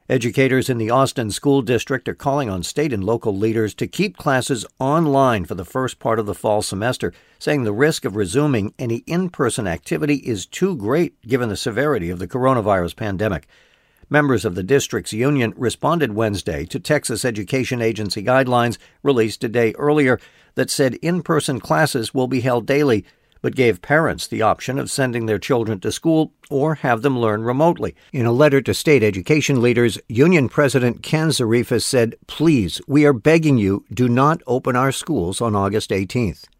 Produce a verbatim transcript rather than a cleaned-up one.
Educators in the Austin School District are calling on state and local leaders to keep classes online for the first part of the fall semester, saying the risk of resuming any in-person activity is too great given the severity of the coronavirus pandemic. Members of the district's union responded Wednesday to Texas Education Agency guidelines released a day earlier that said in-person classes will be held daily, but gave parents the option of sending their children to school or have them learn remotely. In a letter to state education leaders, Union President Ken Zarifas said, "Please, we are begging you, do not open our schools on August eighteenth.